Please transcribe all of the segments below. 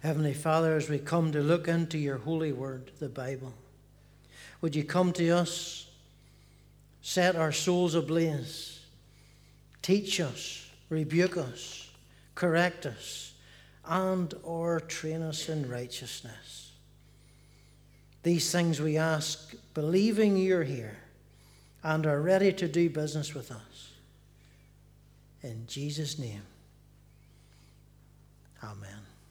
Heavenly Father, as we come to look into your holy word, the Bible, would you come to us, set our souls ablaze, teach us, rebuke us, correct us, and or train us in righteousness. These things we ask, believing you're here and are ready to do business with us. In Jesus' name, amen.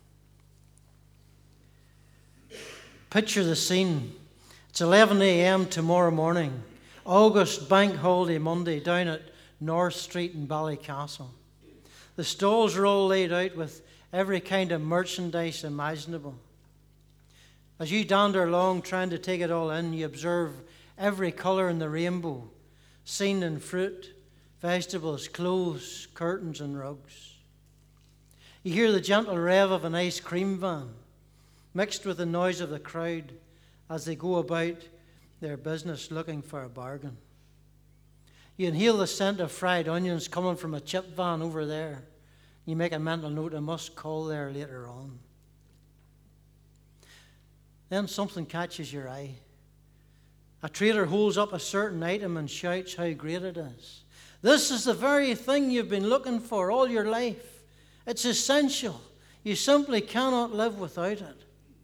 Picture the scene. It's 11 a.m. tomorrow morning, August Bank Holiday Monday, down at North Street in Ballycastle. The stalls are all laid out with every kind of merchandise imaginable. As you dander along trying to take it all in, you observe every colour in the rainbow, seen in fruit, vegetables, clothes, curtains and rugs. You hear the gentle rev of an ice cream van, mixed with the noise of the crowd as they go about their business looking for a bargain. You inhale the scent of fried onions coming from a chip van over there. You make a mental note, I must call there later on. Then something catches your eye. A trader holds up a certain item and shouts how great it is. This is the very thing you've been looking for all your life. It's essential. You simply cannot live without it.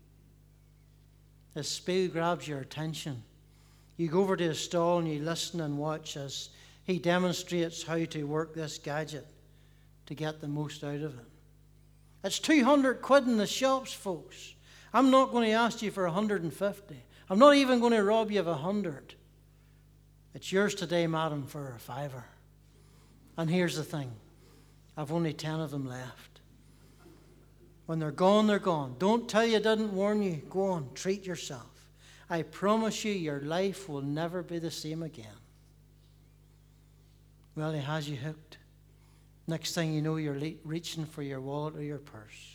His spiel grabs your attention. You go over to his stall and you listen and watch as he demonstrates how to work this gadget to get the most out of it. It's 200 quid in the shops, folks. I'm not going to ask you for 150. I'm not even going to rob you of 100. It's yours today, madam, for a fiver. And here's the thing. I've only 10 of them left. When they're gone, they're gone. Don't tell you I didn't warn you. Go on, treat yourself. I promise you your life will never be the same again. Well, he has you hooked. Next thing you know, you're reaching for your wallet or your purse.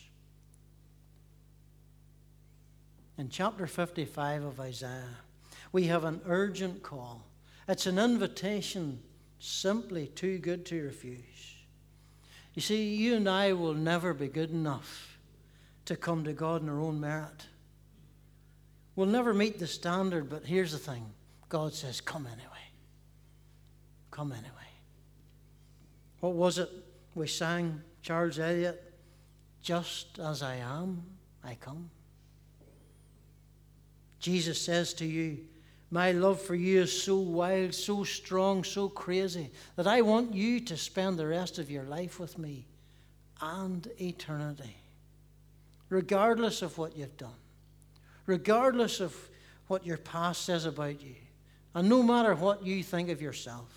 In chapter 55 of Isaiah, we have an urgent call. It's an invitation simply too good to refuse. You see, you and I will never be good enough to come to God in our own merit. We'll never meet the standard, but here's the thing. God says, come anyway. Come anyway. What was it we sang, Charles Eliot? Just as I am, I come. Jesus says to you, my love for you is so wild, so strong, so crazy, that I want you to spend the rest of your life with me and eternity. Regardless of what you've done, regardless of what your past says about you, and no matter what you think of yourself.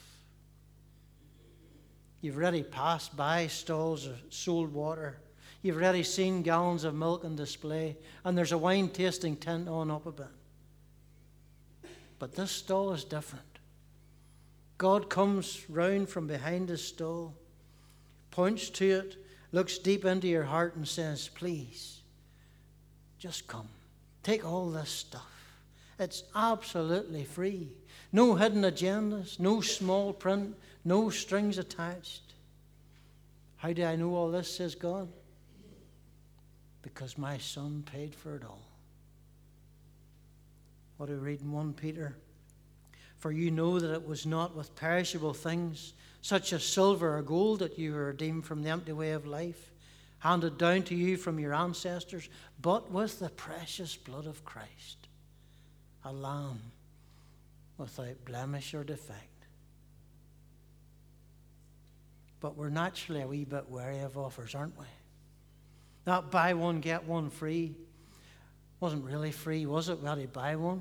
You've already passed by stalls of sold water. You've already seen gallons of milk on display, and there's a wine tasting tent on up a bit. But this stall is different. God comes round from behind his stall, points to it, looks deep into your heart and says, please, just come. Take all this stuff. It's absolutely free. No hidden agendas, no small print, no strings attached. How do I know all this, says God? Because my Son paid for it all. What do we read in 1 Peter? For you know that it was not with perishable things, such as silver or gold, that you were redeemed from the empty way of life, handed down to you from your ancestors, but with the precious blood of Christ, a lamb without blemish or defect. But we're naturally a wee bit wary of offers, aren't we? That buy one, get one free wasn't really free, was it? We had to buy one.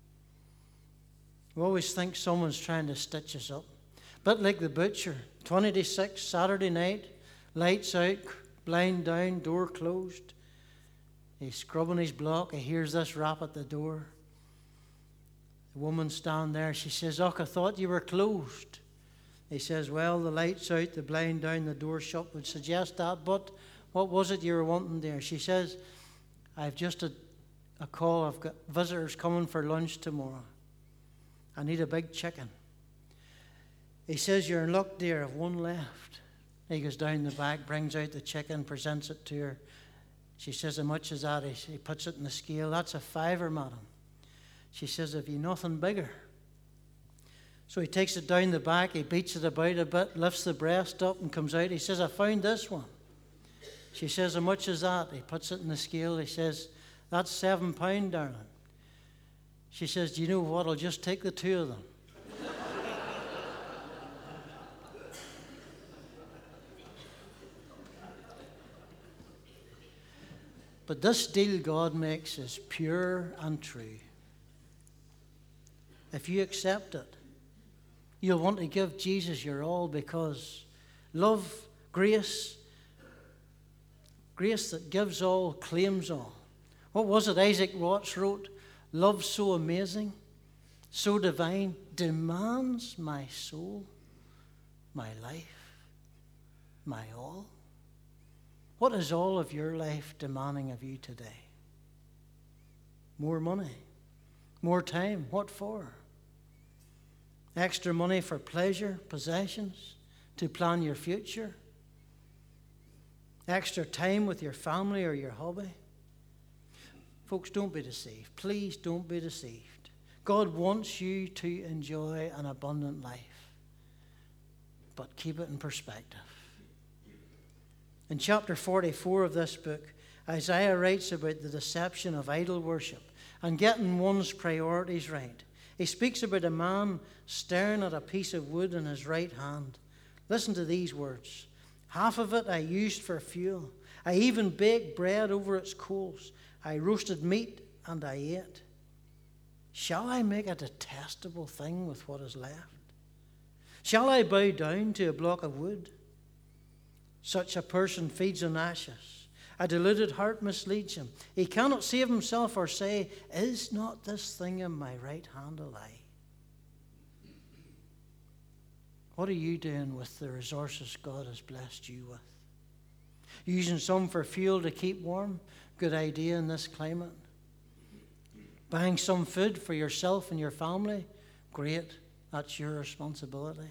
We always think someone's trying to stitch us up. Bit like the butcher, 20 to 6, Saturday night, lights out, blind down, door closed. He's scrubbing his block. He hears this rap at the door. The woman standing there, she says, "Oh, I thought you were closed." He says, "Well, the light's out, the blind down, the door shut would suggest that, but what was it you were wanting there?" She says, "I've just a call. I've got visitors coming for lunch tomorrow. I need a big chicken." He says, "You're in luck, dear. I've one left." He goes down the back, brings out the chicken, presents it to her. She says, how much is that? He puts it in the scale. That's a fiver, madam. She says, have you nothing bigger? So he takes it down the back, he beats it about a bit, lifts the breast up and comes out. He says, I found this one. She says, how much is that? He puts it in the scale. He says, that's £7, darling. She says, do you know what? I'll just take the two of them. But this deal God makes is pure and true. If you accept it, you'll want to give Jesus your all, because love, grace that gives all, claims all. What was it Isaac Watts wrote? Love so amazing, so divine, demands my soul, my life, my all. What is all of your life demanding of you today? More money, more time. What for? Extra money for pleasure, possessions, to plan your future? Extra time with your family or your hobby? Folks, don't be deceived. Please don't be deceived. God wants you to enjoy an abundant life, but keep it in perspective. In chapter 44 of this book, Isaiah writes about the deception of idol worship and getting one's priorities right. He speaks about a man staring at a piece of wood in his right hand. Listen to these words. Half of it I used for fuel. I even baked bread over its coals. I roasted meat and I ate. Shall I make a detestable thing with what is left? Shall I bow down to a block of wood? Such a person feeds on ashes. A deluded heart misleads him. He cannot save himself or say, is not this thing in my right hand a lie? What are you doing with the resources God has blessed you with? Using some for fuel to keep warm? Good idea in this climate. Buying some food for yourself and your family? Great, that's your responsibility.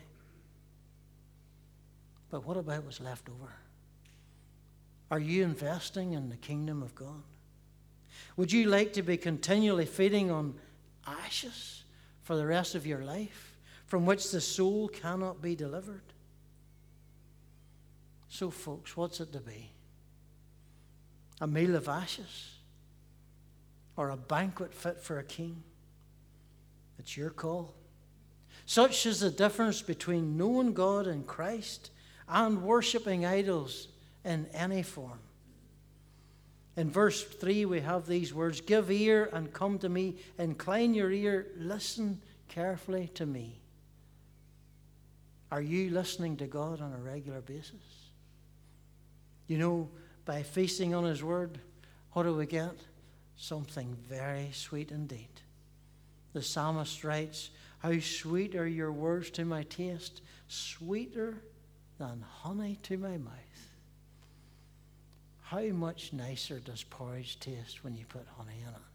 But what about what's left over? Are you investing in the kingdom of God? Would you like to be continually feeding on ashes for the rest of your life, from which the soul cannot be delivered? So, folks, what's it to be? A meal of ashes? Or a banquet fit for a king? It's your call. Such is the difference between knowing God in Christ and worshipping idols in any form. In verse 3 we have these words, give ear and come to me, incline your ear, listen carefully to me. Are you listening to God on a regular basis? You know, by feasting on His Word, what do we get? Something very sweet indeed. The psalmist writes, how sweet are your words to my taste, sweeter than honey to my mouth. How much nicer does porridge taste when you put honey in it?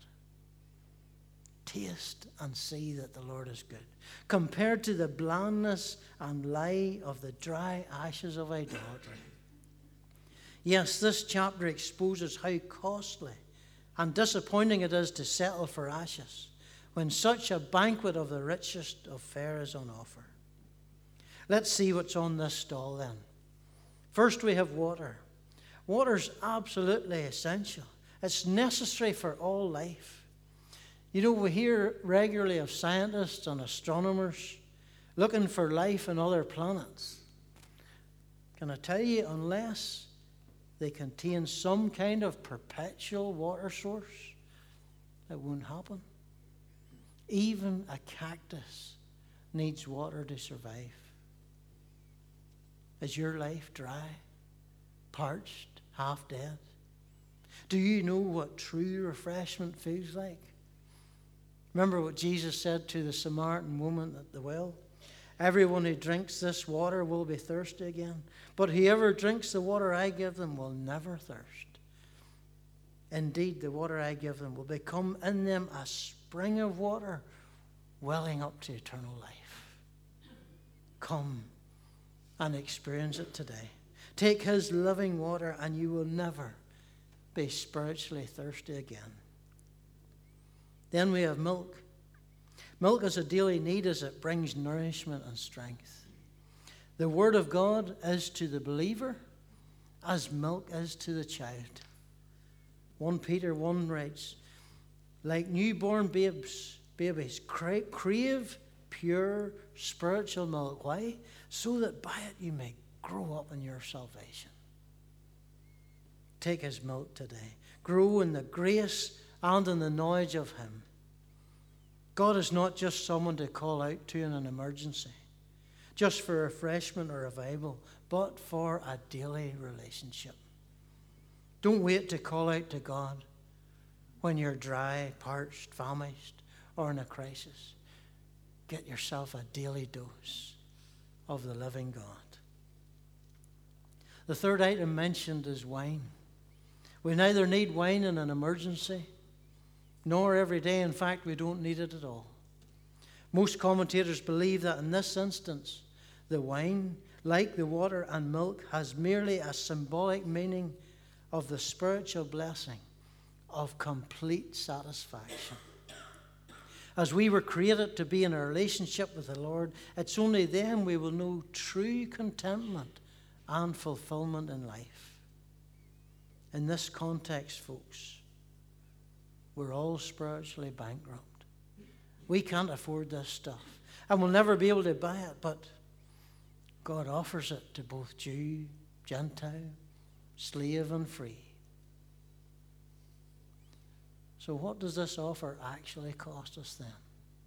Taste and see that the Lord is good. Compared to the blandness and lie of the dry ashes of idolatry. Yes, this chapter exposes how costly and disappointing it is to settle for ashes when such a banquet of the richest of fare is on offer. Let's see what's on this stall then. First we have water. Water's absolutely essential. It's necessary for all life. You know, we hear regularly of scientists and astronomers looking for life on other planets. Can I tell you, unless they contain some kind of perpetual water source, it won't happen. Even a cactus needs water to survive. Is your life dry, parched, half dead? Do you know what true refreshment feels like? Remember what Jesus said to the Samaritan woman at the well? Everyone who drinks this water will be thirsty again, but whoever drinks the water I give them will never thirst. Indeed, the water I give them will become in them a spring of water welling up to eternal life. Come and experience it today. Take His living water and you will never, be spiritually thirsty again. Then we have milk. Milk is a daily need as it brings nourishment and strength. The Word of God is to the believer as milk is to the child. 1 Peter 1 writes, like newborn babies crave pure spiritual milk. Why? So that by it you may grow up in your salvation. Take his milk today. Grow in the grace and in the knowledge of him. God is not just someone to call out to in an emergency, just for refreshment or revival, but for a daily relationship. Don't wait to call out to God when you're dry, parched, famished, or in a crisis. Get yourself a daily dose of the living God. The third item mentioned is wine. We neither need wine in an emergency, nor every day. In fact, we don't need it at all. Most commentators believe that in this instance, the wine, like the water and milk, has merely a symbolic meaning of the spiritual blessing of complete satisfaction. As we were created to be in a relationship with the Lord, it's only then we will know true contentment and fulfillment in life. In this context, folks, we're all spiritually bankrupt. We can't afford this stuff, and we'll never be able to buy it, but God offers it to both Jew, Gentile, slave, and free. So what does this offer actually cost us then?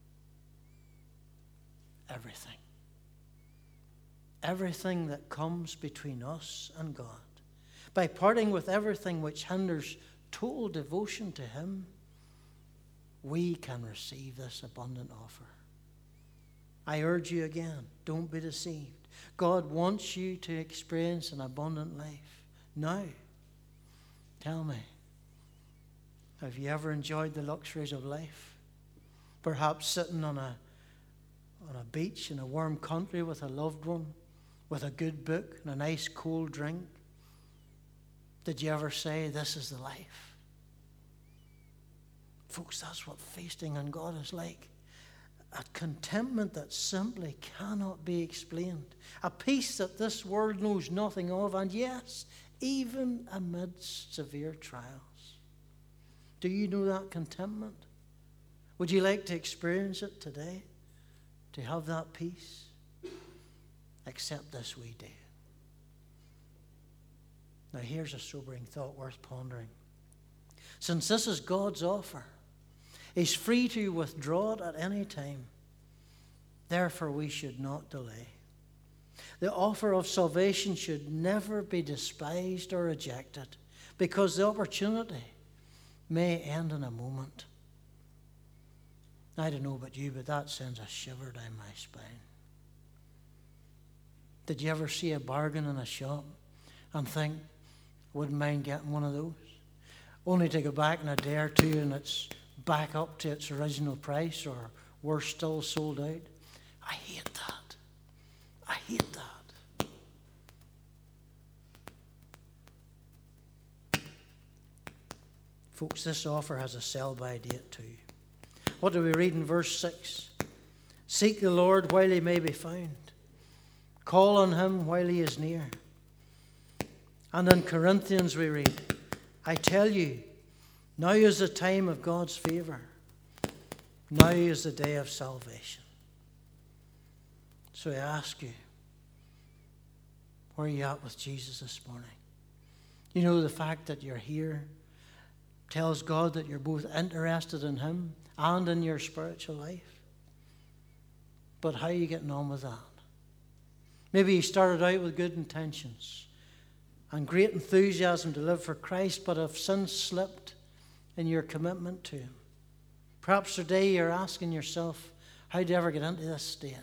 Everything. Everything that comes between us and God. By parting with everything which hinders total devotion to him, we can receive this abundant offer. I urge you again, don't be deceived. God wants you to experience an abundant life. Now, tell me, have you ever enjoyed the luxuries of life? Perhaps sitting on a beach in a warm country with a loved one, with a good book and a nice cold drink. Did you ever say, this is the life? Folks, that's what feasting on God is like. A contentment that simply cannot be explained. A peace that this world knows nothing of, and yes, even amidst severe trials. Do you know that contentment? Would you like to experience it today? To have that peace? Accept this we do. Now here's a sobering thought worth pondering. Since this is God's offer, he's free to withdraw it at any time. Therefore we should not delay. The offer of salvation should never be despised or rejected, because the opportunity may end in a moment. I don't know about you, but that sends a shiver down my spine. Did you ever see a bargain in a shop and think, wouldn't mind getting one of those? Only to go back in a day or two and it's back up to its original price, or worse still, sold out. I hate that. I hate that. Folks, this offer has a sell-by date too. What do we read in verse 6? Seek the Lord while he may be found. Call on him while he is near. And in Corinthians we read, I tell you, now is the time of God's favor. Now is the day of salvation. So I ask you, where are you at with Jesus this morning? You know, the fact that you're here tells God that you're both interested in him and in your spiritual life. But how are you getting on with that? Maybe you started out with good intentions and great enthusiasm to live for Christ, but have since slipped in your commitment to him. Perhaps today you're asking yourself, how did I ever get into this state?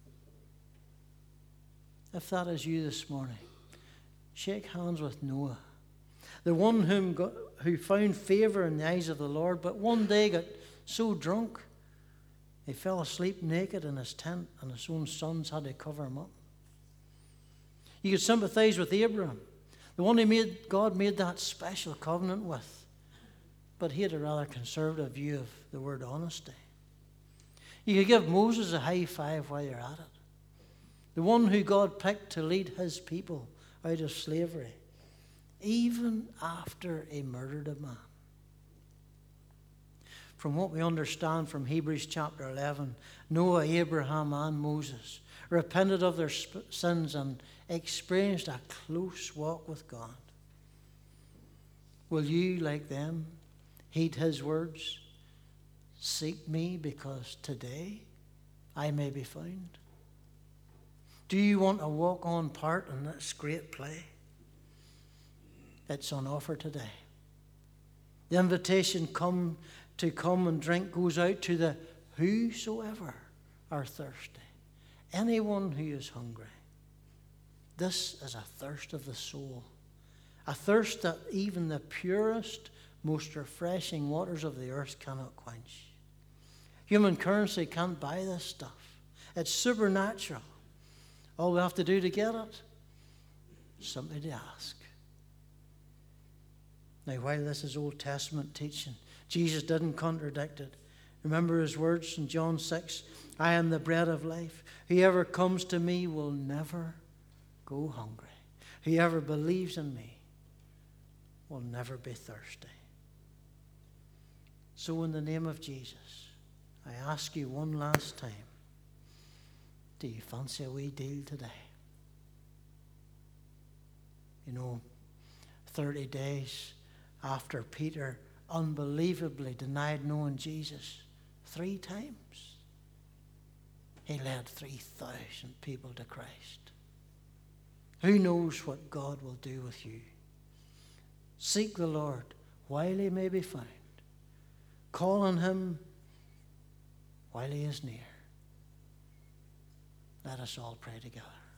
If that is you this morning, shake hands with Noah, the one who found favor in the eyes of the Lord, but one day got so drunk he fell asleep naked in his tent, and his own sons had to cover him up. You could sympathize with Abraham, The one God made that special covenant with. But he had a rather conservative view of the word honesty. You could give Moses a high five while you're at it. The one who God picked to lead his people out of slavery, even after he murdered a man. From what we understand from Hebrews chapter 11, Noah, Abraham, and Moses repented of their sins and experienced a close walk with God. Will you, like them, heed his words? Seek me because today I may be found. Do you want a walk-on part in this great play? It's on offer today. The invitation to come and drink goes out to the whosoever are thirsty. Anyone who is hungry. This is a thirst of the soul. A thirst that even the purest, most refreshing waters of the earth cannot quench. Human currency can't buy this stuff. It's supernatural. All we have to do to get it is simply to ask. Now, while this is Old Testament teaching, Jesus didn't contradict it. Remember his words in John 6, I am the bread of life. Whoever comes to me will never go hungry. Whoever believes in me will never be thirsty. So in the name of Jesus, I ask you one last time, do you fancy a wee deal today? 30 days after Peter unbelievably denied knowing Jesus 3 times, he led 3,000 people to Christ. Who knows what God will do with you? Seek the Lord while he may be found. Call on him while he is near. Let us all pray together.